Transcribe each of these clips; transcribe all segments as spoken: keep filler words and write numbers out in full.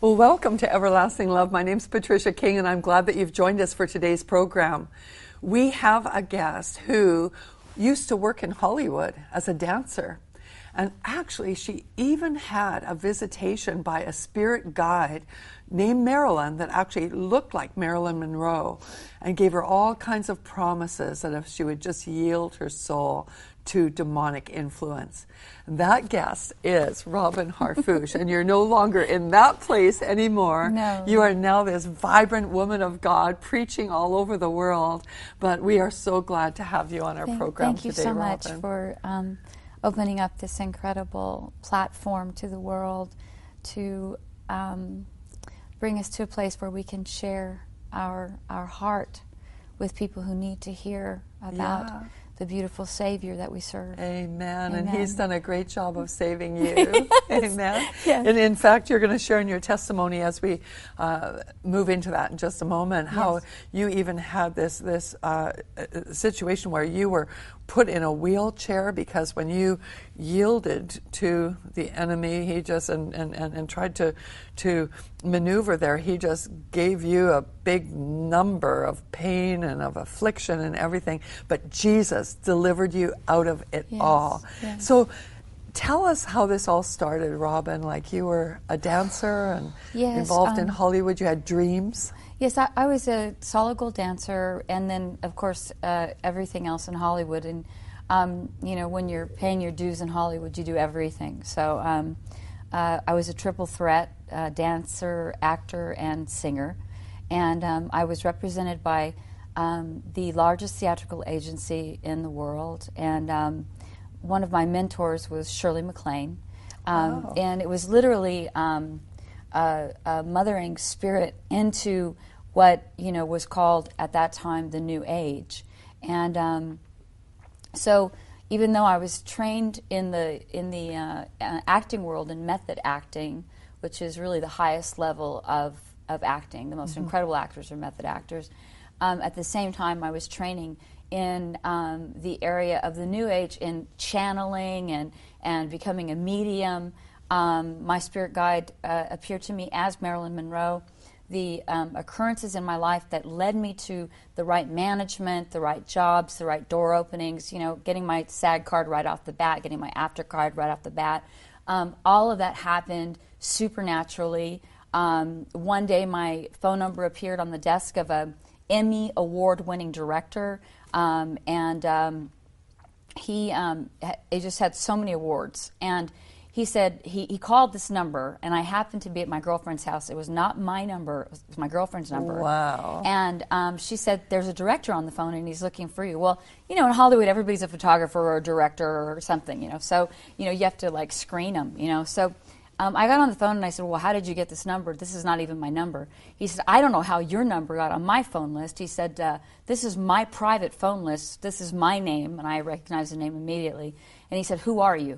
Well, welcome to Everlasting Love. My name's Patricia King, and I'm glad that you've joined us for today's program. We have a guest who used to work in Hollywood as a dancer. And actually, she even had a visitation by a spirit guide named Marilyn that actually looked like Marilyn Monroe and gave her all kinds of promises that if she would just yield her soul to demonic influence. That guest is Robin Harfouche, and you're no longer in that place anymore. No. You are now this vibrant woman of God preaching all over the world. But we are so glad to have you on our thank, program thank you today, so Robin. much for um, opening up this incredible platform to the world to um, bring us to a place where we can share our our heart with people who need to hear about Yeah. the beautiful Savior that we serve. Amen. Amen. And He's done a great job of saving you. Amen. Yes. And in fact, you're going to share in your testimony as we uh, move into that in just a moment, how Yes. you even had this this uh, situation where you were put in a wheelchair because when you yielded to the enemy, he just and, and, and, and tried to to maneuver there, he just gave you a big number of pain and of affliction and everything. But Jesus delivered you out of it Yes, all. yes. So tell us how this all started, Robin. Like you were a dancer and Yes, involved in um, Hollywood. You had dreams. Yes, I, I was a solid gold dancer, and then, of course, uh, everything else in Hollywood. And, um, you know, when you're paying your dues in Hollywood, you do everything. So um, uh, I was a triple threat, uh, dancer, actor, and singer. And um, I was represented by um, the largest theatrical agency in the world. And um, one of my mentors was Shirley MacLaine. Um, Wow. And it was literally... Um, Uh, a mothering spirit into what you know was called at that time the New Age, and um, so even though I was trained in the in the uh, uh, acting world in method acting, which is really the highest level of of acting, the most Mm-hmm. incredible actors are method actors. Um, at the same time, I was training in um, the area of the New Age in channeling and and becoming a medium. Um, my spirit guide uh, appeared to me as Marilyn Monroe. The um, occurrences in my life that led me to the right management, the right jobs, the right door openings, you know, getting my SAG card right off the bat, getting my AFTRA card right off the bat. Um, all of that happened supernaturally. Um, one day my phone number appeared on the desk of a Emmy award-winning director, um, and um, he, um, ha- he just had so many awards. And he said, he, he called this number, and I happened to be at my girlfriend's house. It was not my number, it was my girlfriend's number. Wow. And um, she said, there's a director on the phone, and he's looking for you. Well, you know, in Hollywood, everybody's a photographer or a director or something, you know. So, you know, you have to, like, screen them, you know. So um, I got on the phone, and I said, well, how did you get this number? This is not even my number. He said, I don't know how your number got on my phone list. He said, uh, this is my private phone list. This is my name, and I recognized the name immediately. And he said, who are you?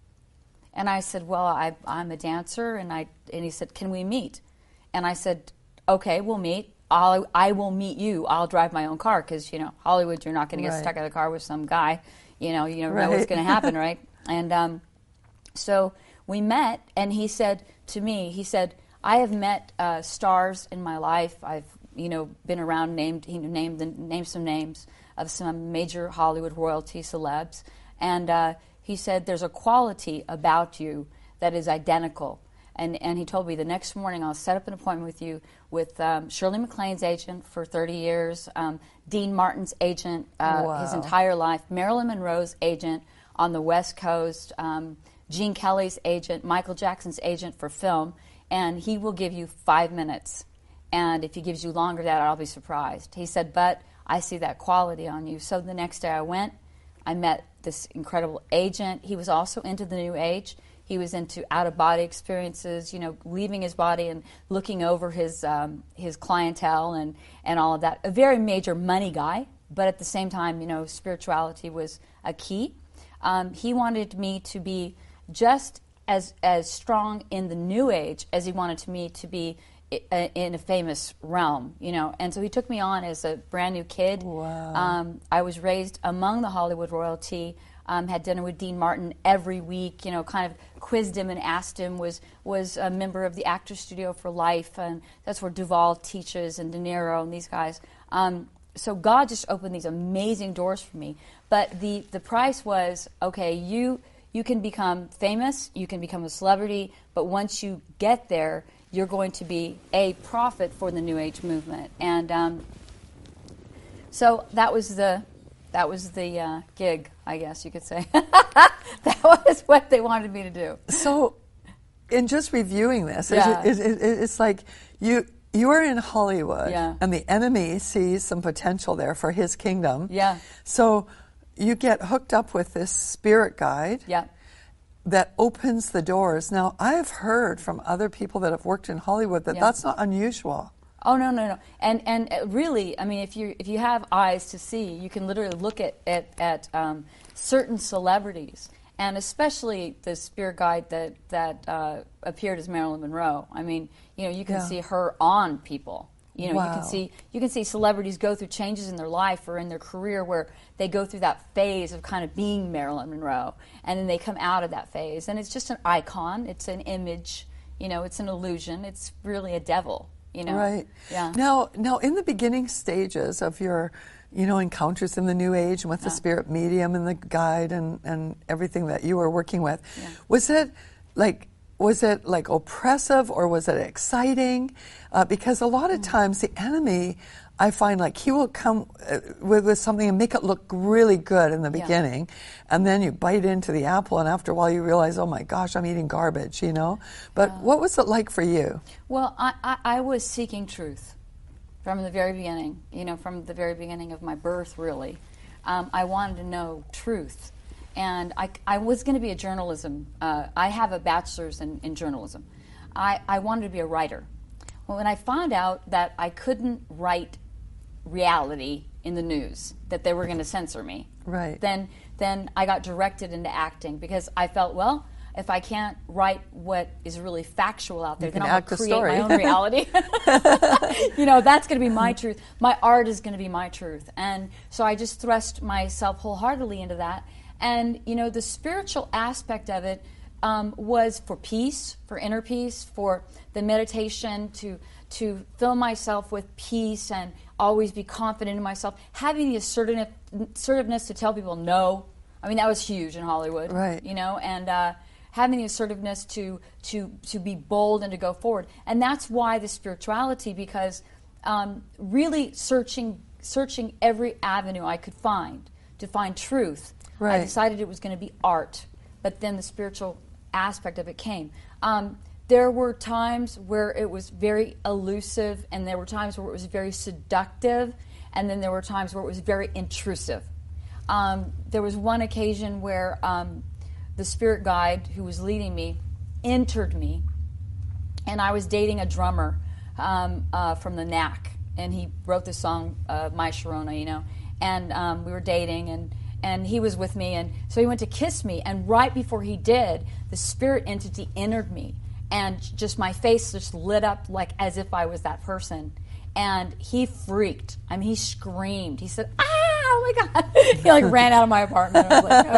And I said, well, I, I'm a dancer, and I and he said, can we meet? And I said, okay, we'll meet. I'll, I will meet you. I'll drive my own car because, you know, Hollywood, you're not going to get Right. stuck in the car with some guy. You know, you never Right. know what's going to happen, right? And um, so we met, and he said to me, he said, I have met uh, stars in my life. I've, you know, been around, named, he named, the, named some names of some major Hollywood royalty celebs. And uh, he said, there's a quality about you that is identical. And and he told me the next morning, I'll set up an appointment with you with um, Shirley MacLaine's agent for thirty years, um, Dean Martin's agent uh, Wow. his entire life, Marilyn Monroe's agent on the West Coast, um, Gene Kelly's agent, Michael Jackson's agent for film, and he will give you five minutes. And if he gives you longer than that, I'll be surprised. He said, but I see that quality on you. So the next day I went, I met this incredible agent. He was also into the New Age. He was into out-of-body experiences, you know, leaving his body and looking over his um, his clientele and, and all of that. A very major money guy, but at the same time, you know, spirituality was a key. Um, he wanted me to be just as as strong in the New Age as he wanted me to be i- in a famous realm, you know. And so he took me on as a brand new kid. Wow. Um, I was raised among the Hollywood royalty. Um, had dinner with Dean Martin every week, you know, kind of quizzed him and asked him, was was a member of the Actors Studio for Life, and that's where Duvall teaches, and De Niro and these guys. Um, so God just opened these amazing doors for me. But the, the price was, okay, you you can become famous, you can become a celebrity, but once you get there, you're going to be a prophet for the New Age movement. And um, so that was the... That was the uh, gig, I guess you could say. That was what they wanted me to do. So, in just reviewing this, Yeah. it, it, it, it's like you you are in Hollywood, Yeah. and the enemy sees some potential there for his kingdom. Yeah. So, you get hooked up with this spirit guide. Yeah. That opens the doors. Now, I've heard from other people that have worked in Hollywood that Yeah. that's not unusual. Oh no no no! And and uh, really, I mean, if you if you have eyes to see, you can literally look at at, at um, certain celebrities, and especially the spirit guide that that uh, appeared as Marilyn Monroe. I mean, you know, you can Yeah. see her on people. You know, you Wow. can see you can see celebrities go through changes in their life or in their career where they go through that phase of kind of being Marilyn Monroe, and then they come out of that phase, and it's just an icon. It's an image. You know, it's an illusion. It's really a devil. You know? Right. Yeah. Now, now, in the beginning stages of your, you know, encounters in the New Age and with the Yeah. spirit medium and the guide and, and everything that you were working with, Yeah. was it like was it like oppressive or was it exciting? Uh, because a lot of times the enemy, I find like he will come uh, with, with something and make it look really good in the Yeah. beginning, and then you bite into the apple, and after a while you realize, oh my gosh, I'm eating garbage, you know? But what was it like for you? Well, I, I, I was seeking truth from the very beginning, you know, from the very beginning of my birth, really. Um, I wanted to know truth. And I, I was going to be a journalism. Uh, I have a bachelor's in, in journalism. I, I wanted to be a writer. Well, when I found out that I couldn't write reality in the news, that they were going to censor me, Right. then then I got directed into acting because I felt, well, if I can't write what is really factual out there, You then can I'm act going to the create story. my own reality. You know, that's going to be my truth. My art is going to be my truth. And so I just thrust myself wholeheartedly into that. And, you know, the spiritual aspect of it um, was for peace, for inner peace, for the meditation, to to fill myself with peace and always be confident in myself, having the assertive, assertiveness to tell people no. I mean, that was huge in Hollywood, Right. you know, and uh, having the assertiveness to, to, to be bold and to go forward. And that's why the spirituality, because um, really searching, searching every avenue I could find to find truth, Right. I decided it was going to be art, but then the spiritual aspect of it came. Um, there were times where it was very elusive, and there were times where it was very seductive, and then there were times where it was very intrusive. Um, there was one occasion where um, the spirit guide who was leading me entered me, and I was dating a drummer um, uh, from the Knack, and he wrote this song, uh, My Sharona, you know, and um, we were dating, and and he was with me, and so he went to kiss me, and right before he did, the spirit entity entered me, and just my face just lit up like as if I was that person, and he freaked. I mean, he screamed. He said, "Ah, oh my God!" He like ran out of my apartment. I was like,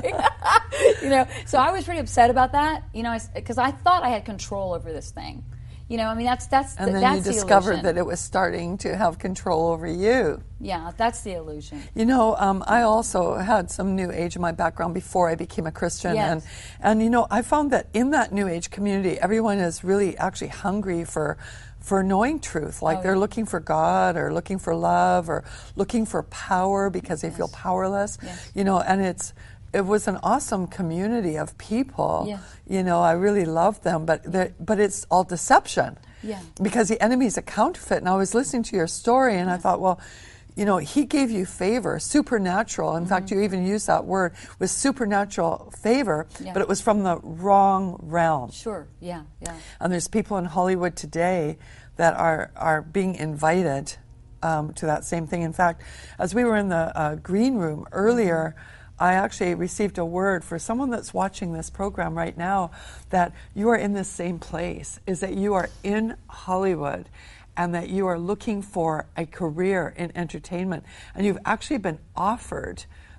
okay, you know. So I was pretty upset about that, you know, because I, I thought I had control over this thing. You know, I mean, that's that's And the, then that's you the discovered illusion. that it was starting to have control over you. Yeah, that's the illusion. You know, um, I also had some New Age in my background before I became a Christian, Yes. and and you know, I found that in that New Age community, everyone is really actually hungry for for knowing truth. Like Oh, they're yeah. looking for God, or looking for love, or looking for power because they feel Yes. powerless. Yes. You know, and it's. It was an awesome community of people. Yeah. You know, I really loved them, but they're- but it's all deception. Yeah. Because the enemy's a counterfeit. And I was listening to your story, and I thought, well, you know, he gave you favor, supernatural. In Mm-hmm. fact, you even used that word, was supernatural favor, Yeah. but it was from the wrong realm. Sure. Yeah. Yeah. And there's people in Hollywood today that are, are being invited um, to that same thing. In fact, as we were in the uh, green room earlier, I actually received a word for someone that's watching this program right now that you are in this same place, is that you are in Hollywood and that you are looking for a career in entertainment. And you've actually been offered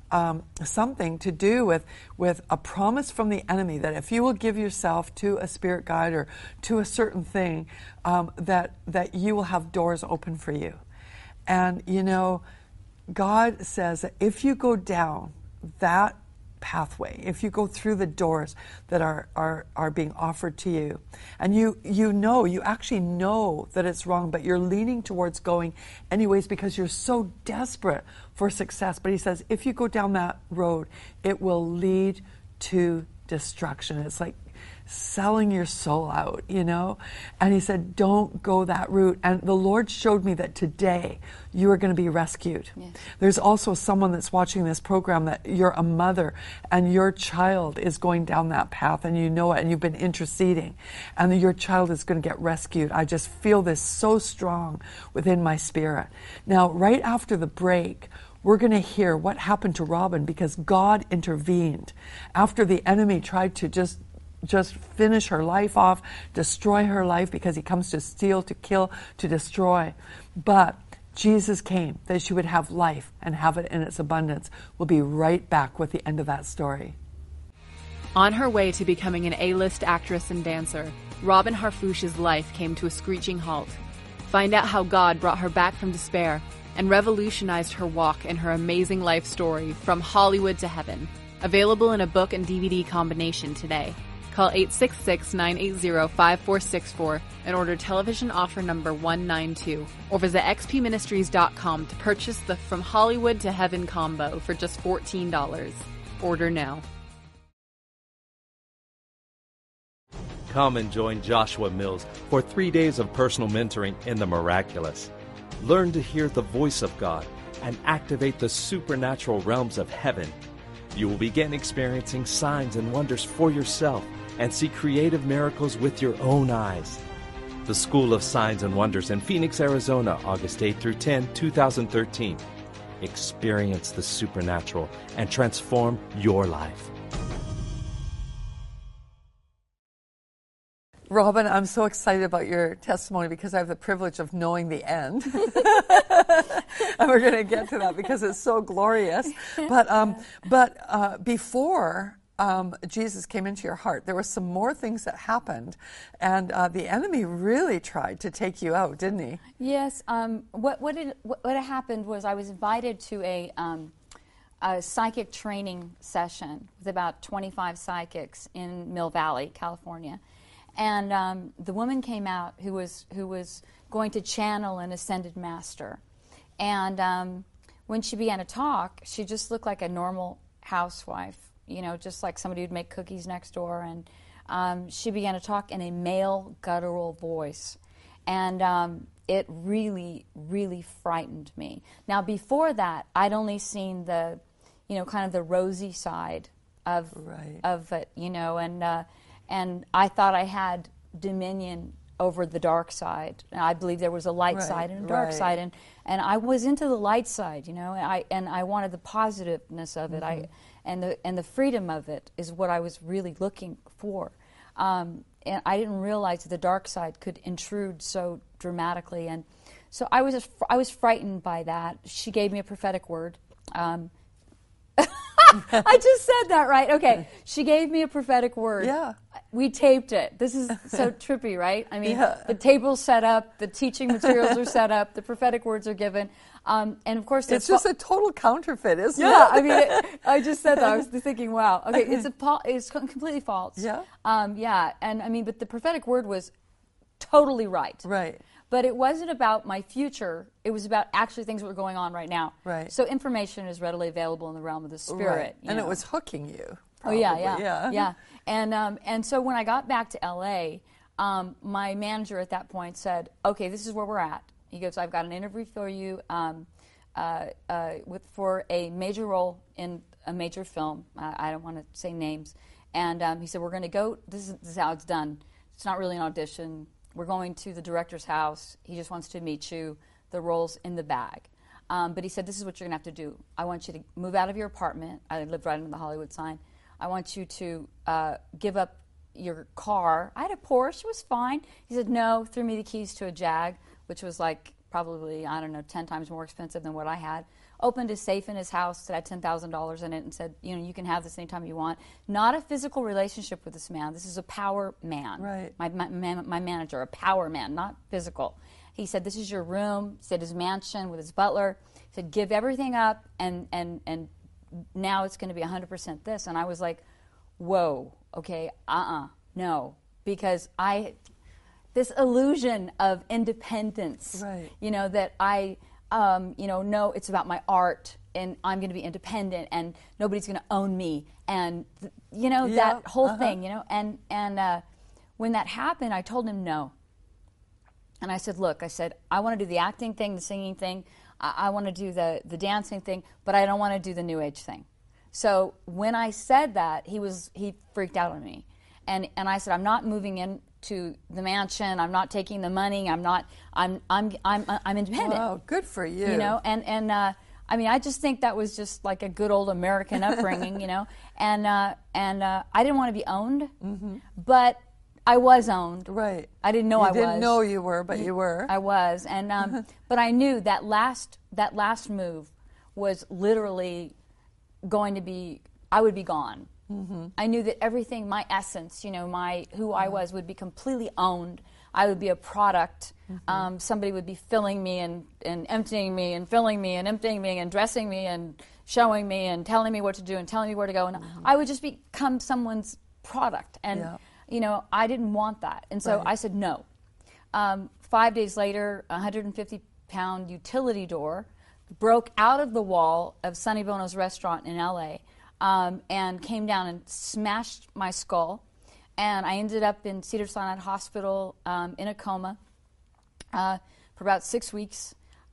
um, something to do with, with a promise from the enemy that if you will give yourself to a spirit guide or to a certain thing, um, that, that you will have doors open for you. And, you know, God says that if you go down that pathway, if you go through the doors that are, are, are being offered to you, and you, you know, you actually know that it's wrong, but you're leaning towards going anyways because you're so desperate for success. But he says, if you go down that road, it will lead to destruction. It's like selling your soul out, you know? And he said, don't go that route. And the Lord showed me that today you are going to be rescued. Yes. There's also someone that's watching this program that you're a mother and your child is going down that path and you know it and you've been interceding and your child is going to get rescued. I just feel this so strong within my spirit. Now, right after the break, we're going to hear what happened to Robin because God intervened after the enemy tried to just just finish her life off, destroy her life because he comes to steal, to kill, to destroy. But Jesus came that she would have life and have it in its abundance. We'll be right back with the end of that story. On her way to becoming an A-list actress and dancer, Robin Harfouche's life came to a screeching halt. Find out how God brought her back from despair and revolutionized her walk and her amazing life story from Hollywood to heaven. Available in a book and D V D combination today. Call eight six six, nine eight zero, five four six four and order television offer number one nine two. Or visit x p ministries dot com to purchase the From Hollywood to Heaven combo for just fourteen dollars. Order now. Come and join Joshua Mills for three days of personal mentoring in the miraculous. Learn to hear the voice of God and activate the supernatural realms of heaven. You will begin experiencing signs and wonders for yourself and see creative miracles with your own eyes. The School of Signs and Wonders in Phoenix, Arizona, August eighth through tenth, twenty thirteen. Experience the supernatural and transform your life. Robin, I'm so excited about your testimony because I have the privilege of knowing the end. And we're going to get to that because it's so glorious. But um, but uh, before um, Jesus came into your heart, there were some more things that happened. And uh, the enemy really tried to take you out, didn't he? Yes. Um, what, what, had, what, what happened was I was invited to a, um, a psychic training session with about twenty-five psychics in Mill Valley, California. And um, the woman came out who was who was going to channel an ascended master. And um, when she began to talk, she just looked like a normal housewife, you know, just like somebody who'd make cookies next door. And um, she began to talk in a male guttural voice. And um, it really, really frightened me. Now, before that, I'd only seen the, you know, kind of the rosy side of, right. of it, you know, and... Uh, And I thought I had dominion over the dark side. And I believe there was a light right, side and a dark right. side, and, and I was into the light side, you know. And I and I wanted the positiveness of it. Mm-hmm. I and the and the freedom of it is what I was really looking for. Um, and I didn't realize that the dark side could intrude so dramatically, and so I was just, I was frightened by that. She gave me a prophetic word. Um, I just said that, right? Okay. She gave me a prophetic word. Yeah. We taped it. This is so trippy, right? I mean, yeah. the table's set up, the teaching materials are set up, the prophetic words are given. Um, and of course, it's just fa- a total counterfeit, isn't yeah, it? I mean, it, I just said that. I was thinking, wow. Okay, it's a it's completely false. Yeah. Um, yeah. And I mean, but the prophetic word was totally right. Right. But it wasn't about my future. It was about actually things that were going on right now. Right. So information is readily available in the realm of the spirit. Right. You and know. it was hooking you. Probably. Oh, yeah, yeah. Yeah. Yeah. And, um, and so when I got back to L A, um, my manager at that point said, okay, this is where we're at. He goes, I've got an interview for you um, uh, uh, with for a major role in a major film. Uh, I don't want to say names. And um, he said, we're going to go, this is, this is how it's done. It's not really an audition. We're going to the director's house. He just wants to meet you. The role's in the bag. Um, but he said, this is what you're going to have to do. I want you to move out of your apartment. I lived right under the Hollywood sign. I want you to uh, give up your car. I had a Porsche. It was fine. He said, no, threw me the keys to a Jag, which was like probably, I don't know, ten times more expensive than what I had. opened a safe in his house that had ten thousand dollars in it and said, you know, you can have this anytime you want. Not a physical relationship with this man. This is a power man. Right. My, my, my manager, a power man, not physical. He said, this is your room. He said, his mansion with his butler. He said, give everything up, and, and, and now it's going to be one hundred percent this. And I was like, whoa, okay, uh-uh, no. Because I, this illusion of independence, right. you know, that I, um, you know, no, it's about my art, and I'm going to be independent, and nobody's going to own me, and, th- you know, yeah, that whole uh-huh. thing, you know. And, and uh, when that happened, I told him no. And I said, look, I said, I want to do the acting thing, the singing thing, I, I want to do the, the dancing thing, but I don't want to do the New Age thing. So when I said that, he was he freaked out on me. And and I said, I'm not moving into the mansion, I'm not taking the money, I'm not I'm I'm I'm I'm independent. Wow, good for you. You know, and and uh, I mean, I just think that was just like a good old American upbringing, you know. And uh, and uh, I didn't want to be owned, mm-hmm. but I was owned. Right. I didn't know you I was. You didn't know you were, but you were. I was, and um, but I knew that last that last move was literally going to be. I would be gone. Mm-hmm. I knew that everything, my essence, you know, my who I was, would be completely owned. I would be a product. Mm-hmm. Um, somebody would be filling me and, and emptying me and filling me and emptying me and dressing me and showing me and telling me what to do and telling me where to go. And mm-hmm. I would just become someone's product. And, yeah. you know, I didn't want that. And so right. I said no. Um, five days later, a one hundred fifty pound utility door broke out of the wall of Sonny Bono's restaurant in L A um, and came down and smashed my skull. And I ended up in Cedars-Sinai Hospital um, in a coma uh, for about six weeks.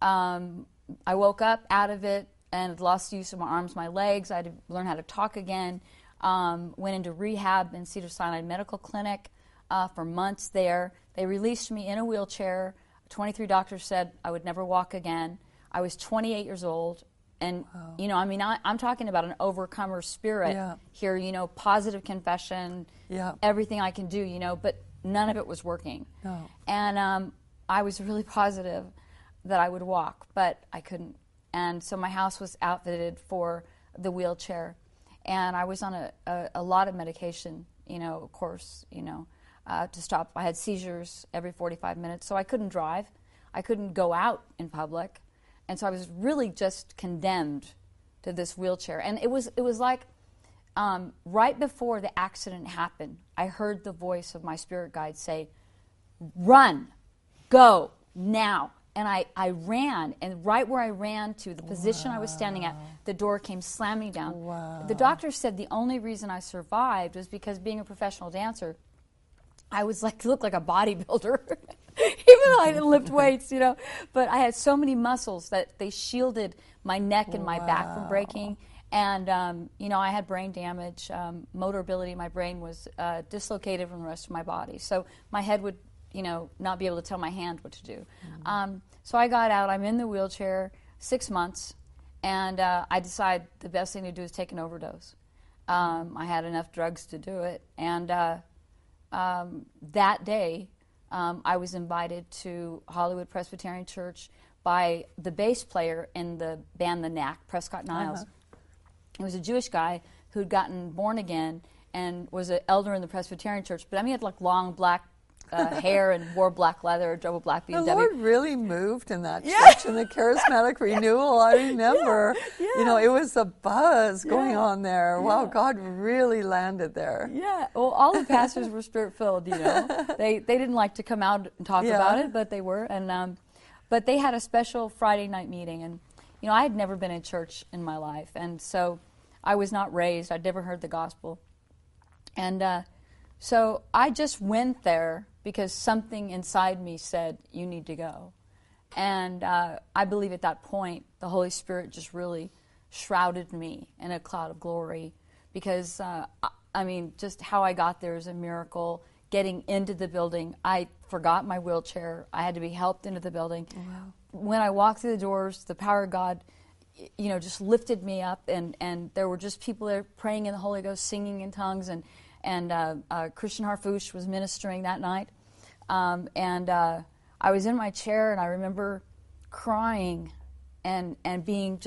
Um, I woke up out of it and lost use of my arms, my legs. I had to learn how to talk again. Um, went into rehab in Cedars-Sinai Medical Clinic uh, for months there. They released me in a wheelchair. twenty-three doctors said I would never walk again. I was twenty-eight years old. And, wow. you know, I mean, I, I'm talking about an overcomer spirit yeah. here, you know, positive confession, yeah. everything I can do, you know, but none of it was working. No. And um, I was really positive that I would walk, but I couldn't. And so my house was outfitted for the wheelchair. And I was on a, a, a lot of medication, you know, of course, you know, uh, to stop. I had seizures every forty-five minutes, so I couldn't drive. I couldn't go out in public. And so I was really just condemned to this wheelchair. And it was it was like um, right before the accident happened, I heard the voice of my spirit guide say, run, go, now. And I, I ran, and right where I ran to, the position wow. I was standing at, the door came slamming down. Wow. The doctor said the only reason I survived was because being a professional dancer, I was like, looked like a bodybuilder. Even though I didn't lift weights, you know. But I had so many muscles that they shielded my neck and my wow. back from breaking. And, um, you know, I had brain damage. Um, motor ability, my brain was uh, dislocated from the rest of my body. So my head would, you know, not be able to tell my hand what to do. Mm-hmm. Um, so I got out. I'm in the wheelchair six months. And uh, I decided the best thing to do is take an overdose. Um, I had enough drugs to do it. And uh, um, that day, Um, I was invited to Hollywood Presbyterian Church by the bass player in the band The Knack, Prescott Niles. Uh-huh. He was a Jewish guy who'd gotten born again and was an elder in the Presbyterian Church. But I mean, he had like long black uh, hair and wore black leather, drove a black B M W. The Lord really moved in that yeah. church in the charismatic renewal. I remember, yeah. Yeah. you know, it was a buzz going yeah. on there. Yeah. Wow, God really landed there. Yeah, well, all the pastors were spirit-filled, you know. They they didn't like to come out and talk yeah. about it, but they were. And um, but they had a special Friday night meeting. And, you know, I had never been in church in my life. And so I was not raised. I'd never heard the gospel. And uh, so I just went there because something inside me said, you need to go. And uh, I believe at that point, the Holy Spirit just really shrouded me in a cloud of glory because, uh, I mean, just how I got there is a miracle. Getting into the building, I forgot my wheelchair. I had to be helped into the building. Wow. When I walked through the doors, the power of God, you know, just lifted me up, and, and there were just people there praying in the Holy Ghost, singing in tongues, and And uh, uh, Christian Harfouche was ministering that night. Um, and uh, I was in my chair, and I remember crying and and being just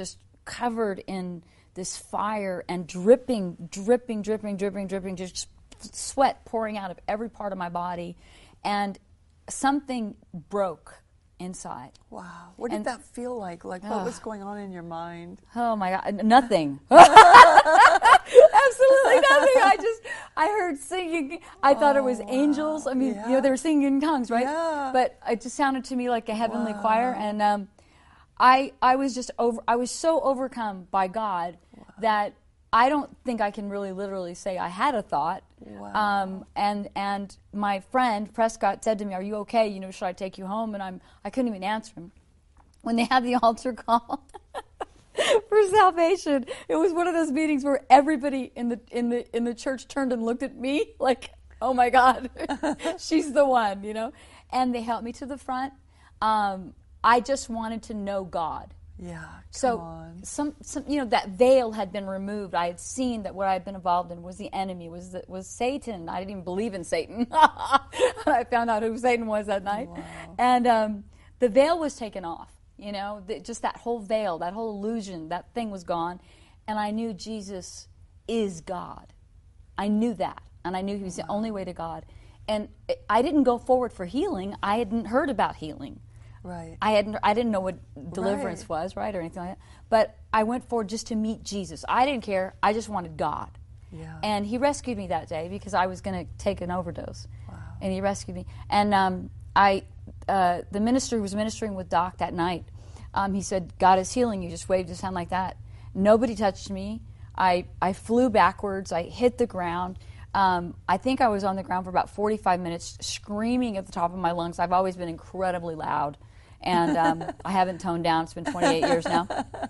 covered in this fire and dripping, dripping, dripping, dripping, dripping, just sweat pouring out of every part of my body. And something broke inside. Wow. What did And- that feel like? Like, what was going on in your mind? Oh my God, nothing. Absolutely nothing. I just, I heard singing. I thought it was angels. I mean, you know, they were singing in tongues, right? Yeah. But it just sounded to me like a heavenly choir. And um, I, I was just over, I was so overcome by God that I don't think I can really literally say I had a thought. Wow. Um, and and my friend Prescott said to me, "Are you okay? You know, should I take you home?" And I'm, I couldn't even answer him. When they had the altar call for salvation, it was one of those meetings where everybody in the in the in the church turned and looked at me like, "Oh my God, she's the one," you know. And they helped me to the front. Um, I just wanted to know God. Yeah. Come So on. some, some, you know, that veil had been removed. I had seen that what I had been involved in was the enemy, was the, was Satan. I didn't even believe in Satan. I found out who Satan was that night, Wow. and um, the veil was taken off. You know, the, just that whole veil, that whole illusion, that thing was gone, and I knew Jesus is God. I knew that, and I knew He was the only way to God. And it, I didn't go forward for healing. I hadn't heard about healing. Right. I hadn't. I didn't know what deliverance Right. was, right, or anything like that. But I went forward just to meet Jesus. I didn't care. I just wanted God. Yeah. And He rescued me that day because I was going to take an overdose. Wow. And He rescued me. And um, I, uh, the minister who was ministering with Doc that night, um, he said, "God is healing you." Just waved his hand like that. Nobody touched me. I I flew backwards. I hit the ground. Um, I think I was on the ground for about forty-five minutes, screaming at the top of my lungs. I've always been incredibly loud. And um, I haven't toned down. It's been twenty-eight years now.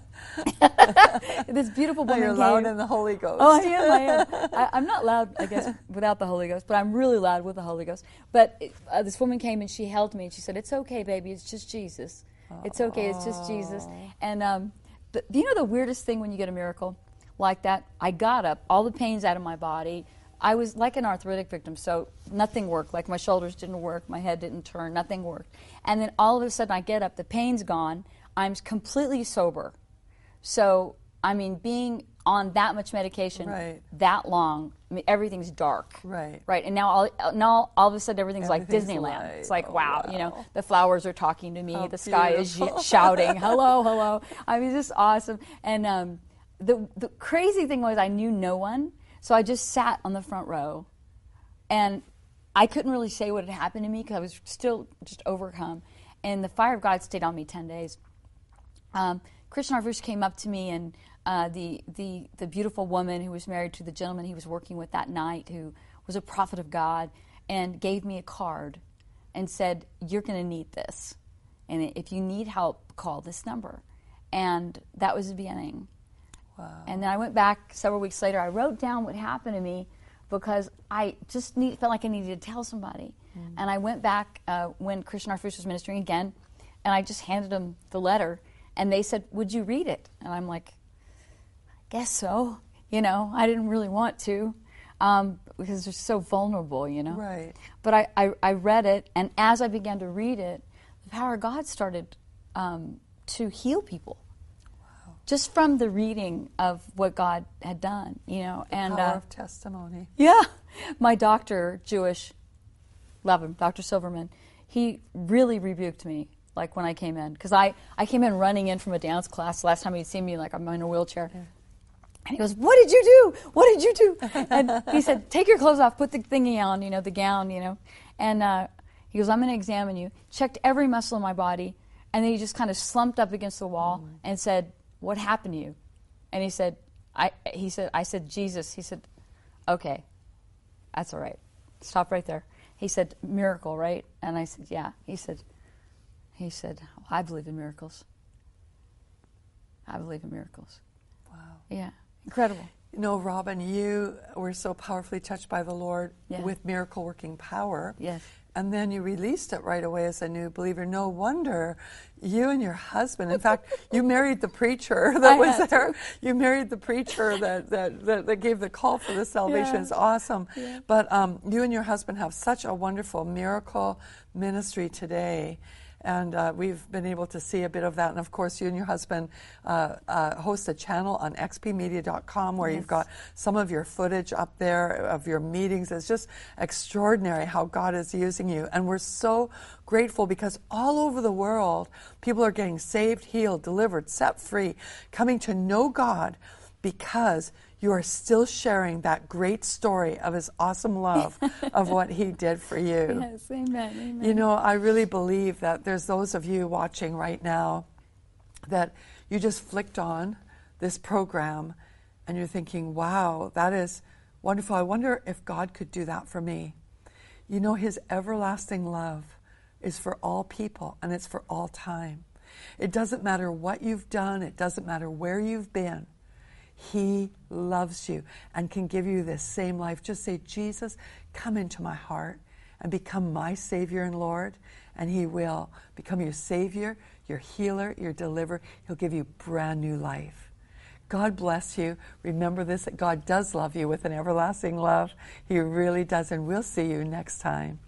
This beautiful Oh, woman you're came. loud in the Holy Ghost. Oh, I am. I am. I, I'm not loud, I guess, without the Holy Ghost, but I'm really loud with the Holy Ghost. But uh, this woman came and she held me and she said, "It's okay, baby. It's just Jesus. It's okay. It's just Jesus." And um, the, you know the weirdest thing when you get a miracle like that? I got up, all the pains out of my body. I was like an arthritic victim, so nothing worked. Like my shoulders didn't work, my head didn't turn, nothing worked. And then all of a sudden I get up, the pain's gone, I'm completely sober. So, I mean, being on that much medication Right. that long, I mean, everything's dark. Right. Right. And now all, now all of a sudden everything's, Everything's like Disneyland. light. It's like, Oh, wow, you know, wow. the flowers are talking to me, How the sky beautiful. is shouting, hello, hello. I mean, it's just awesome. And um, the the crazy thing was I knew no one, so I just sat on the front row. And I couldn't really say what had happened to me because I was still just overcome. And the fire of God stayed on me ten days. Um, Christian Harfouche came up to me, and uh, the, the, the beautiful woman who was married to the gentleman he was working with that night, who was a prophet of God, and gave me a card and said, "You're going to need this. And if you need help, call this number." And that was the beginning. Wow. And then I went back several weeks later. I wrote down what happened to me because I just need, felt like I needed to tell somebody. Mm. And I went back uh, when Christian Harfouche was ministering again, and I just handed them the letter. And they said, "Would you read it?" And I'm like, "I guess so." You know, I didn't really want to um, because they're so vulnerable, you know. Right. But I, I, I read it, and as I began to read it, the power of God started um, to heal people. Just from the reading of what God had done, you know. The and power uh, of testimony. yeah, my doctor, Jewish, love him, Doctor Silverman, he really rebuked me, like when I came in. Because I, I came in running in from a dance class. Last time he'd seen me, like I'm in a wheelchair. Yeah. And he goes, "What did you do? What did you do?" And he said, "Take your clothes off, put the thingy on, you know, the gown, you know." And uh, he goes, "I'm going to examine you." Checked every muscle in my body. And then he just kind of slumped up against the wall mm. and said, "What happened to you?" And he said, I, he said, I said, "Jesus." He said, "Okay, that's all right. Stop right there." He said, "Miracle, right?" And I said, "Yeah." He said, he said, "Well, I believe in miracles. I believe in miracles." Wow. Yeah, incredible. You know, Robin, you were so powerfully touched by the Lord Yeah. with miracle-working power. Yes. And then you released it right away as a new believer. No wonder you and your husband, in fact, you married the preacher that I was had there. to. You married the preacher that, that, that, that gave the call for the salvation. Yeah. It's awesome. Yeah. But um, you and your husband have such a wonderful miracle ministry today. And uh, we've been able to see a bit of that. And of course, you and your husband uh, uh, host a channel on x p media dot com where yes. you've got some of your footage up there of your meetings. It's just extraordinary how God is using you. And we're so grateful because all over the world, people are getting saved, healed, delivered, set free, coming to know God because you are still sharing that great story of his awesome love of what he did for you. Yes, amen, amen. You know, I really believe that there's those of you watching right now that you just flicked on this program and you're thinking, wow, that is wonderful. I wonder if God could do that for me. You know, his everlasting love is for all people and it's for all time. It doesn't matter what you've done. It doesn't matter where you've been. He loves you and can give you this same life. Just say, Jesus, come into my heart and become my Savior and Lord. And he will become your Savior, your healer, your deliverer. He'll give you brand new life. God bless you. Remember this, that God does love you with an everlasting love. He really does. And we'll see you next time.